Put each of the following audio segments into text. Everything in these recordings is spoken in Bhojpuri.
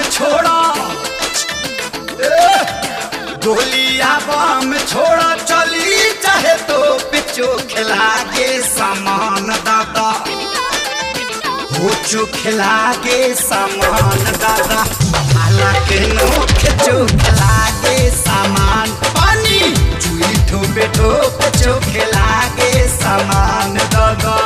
छोड़ा गोलिया बम छोड़ा चली चाहे तो पिचो खिला के सामान दादा हो चो खिला के सामान दादा हालांकि नोख चो खिला के सामान पानी चुई ठोपे ठोप चो खिला के सामान दादा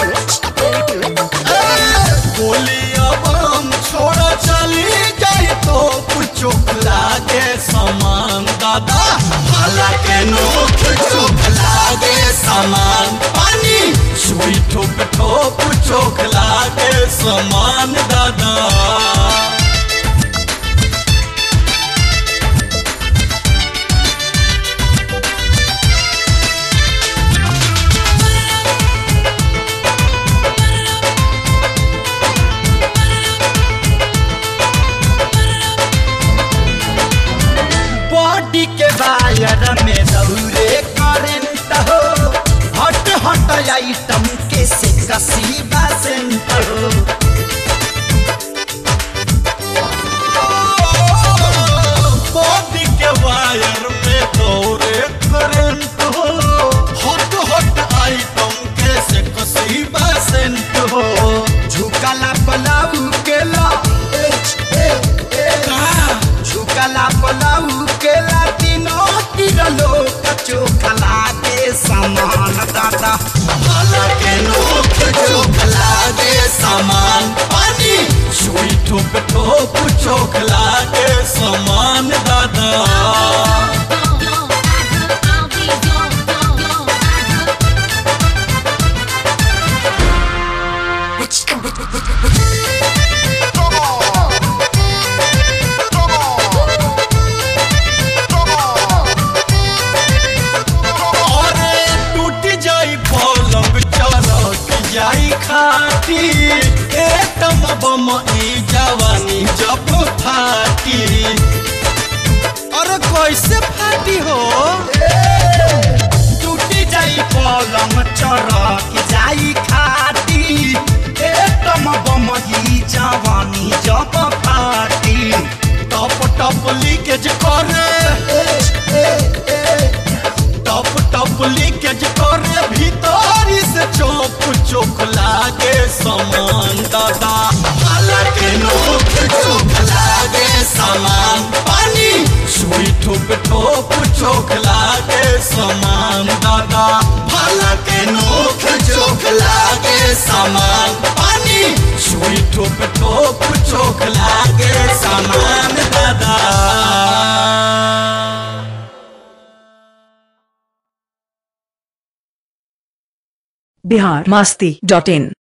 गोलिया बम छोड़ा चली जाए तो कुछ लागे सामान दादा हालांकि नोख चोख लागे सामान पानी सुई ठोप ठोप चोख लागे सामान दादा बॉडी के वायर में दौरे करंट हो हट हट आइटम के से कसी बसंत हो बॉडी के वायर में दौरे करंट हो हट हट आइटम के से कसी बसंत हो झुकला पलाऊ के ला झुकला पलाऊ के लातिनो तिरलो कचो खला के सामान दादा हालांकि नोख चोखला के सामान पानी सुई ठोप ठोप चोखला के सामान दादा खाटी एकदम बम जवानी जब फाटी अरे कैसे फाटी हो टूटी जाई पलंग चरक जाई खाटी एकदम बम जवानी जब फाटी टप टप लीकेज करे टप टप लीकेज करे भीतरी से चौक चोख लागे सामान दादा हालांकि नोख चोख लागे सामान पानी सुई ठोप ठोप चोख लागे सामान दादा हालांकि नोख चोख लागे सामान पानी सुई ठोप ठोप चोख लागे सामान दादा biharmasti.in